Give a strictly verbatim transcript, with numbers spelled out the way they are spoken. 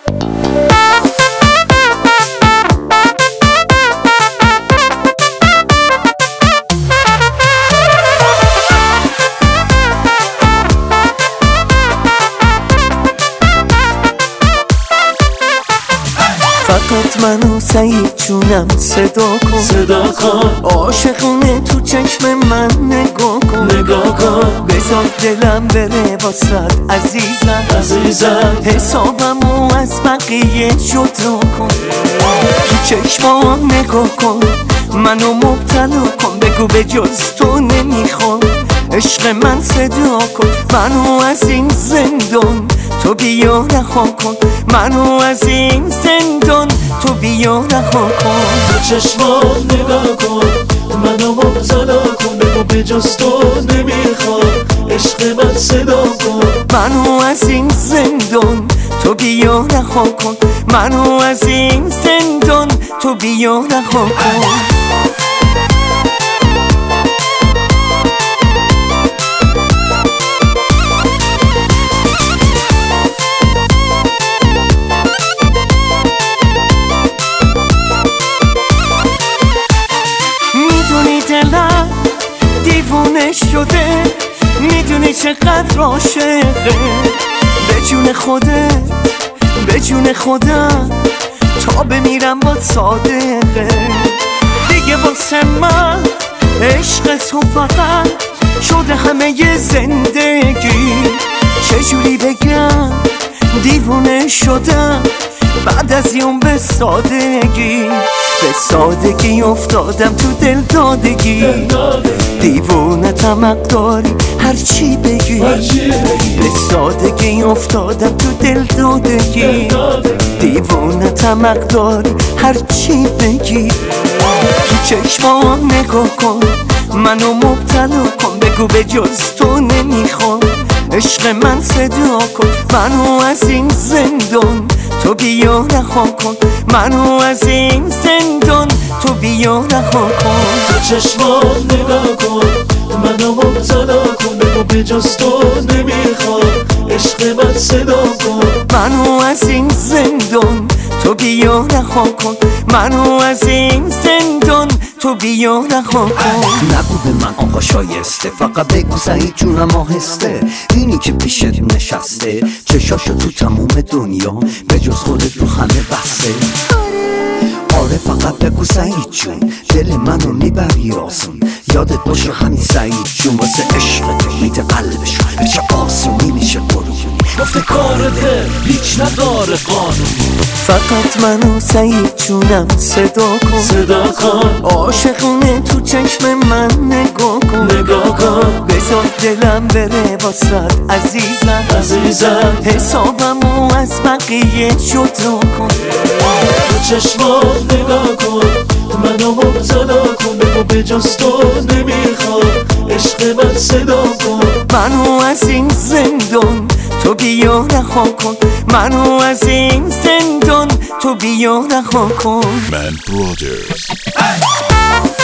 فقط منو سعید جونم صدا کن صدا کن عاشقونه تو چشم من نگاه کن نگاه کن بذار دلم بره واسد عزیزم عزیزم حسابمو از بقیه جدا کن تو چشمام نگاه کن منو مبتلا کن بگو به جز تو نمیخوام عشق من صدا کن منو از این زندان تو بیا رها کن منو از این زندان تو بیا رها کن تو چشمان نگاه کن منو مبتلا کن بگو به جز تو نمیخوام عشق من صدا کن منو از این زندان تو بیا رها کن منو از این زندان تو بیا رها کن دلم دیوونه شده میدونی چقدر عاشقه به جون خودت به جون خودم تا بمیرم باد صادقه دیگه واسه من عشق تو فقط شده همه ی زندگی چجوری بگم دیوونه شدم بعد از یوم به سادگی به سادگی افتادم تو دل دادگی دیوونه طمق داری هرچی بگی به سادگی افتادم تو دل دادگی دیوونه طمق داری هرچی بگی تو چشمام نگاه کن منو مبتلا کن بگو به جز تو نمیخوام عشق من صدا کن منو از این زندان تو بیا رها کن منو از این زندان تو بیا رها کن تو چشمان نگاه کن منو مبتلا کن بگو به جز تو نمیخوام عشق من صدا کن منو از این زندان تو بیا رها کن منو از این زندان تو بیا رها کن نگو به من آقا شایسته فقط بگو سعید جونم آهسته اینی که پیشت نشسته چشاشو تو تموم دنیا به جز خودت رو همه بسته آره فقط بگو سعید جون دل منو میبری آسون یادت باشه همین سعید جون واسه عشق تو میده قلبشو به چه آسونی میشه قربونی گفته کارته هیچ نداره قانونی فقط منو سعید جونم صدا کن صدا کن عاشقونه تو چشم من نگاه کن نگاه کن بذار دلم بره واسد عزیزم عزیزم حسابمو از بقیه جدا کن تو چشمان نگاه کن منو مبتلا کن بگو به جز تو نمیخوام عشق من صدا کن منو از این زندان تو بیا رها کن منو از این زندان تو بیا رها کن Man Brothers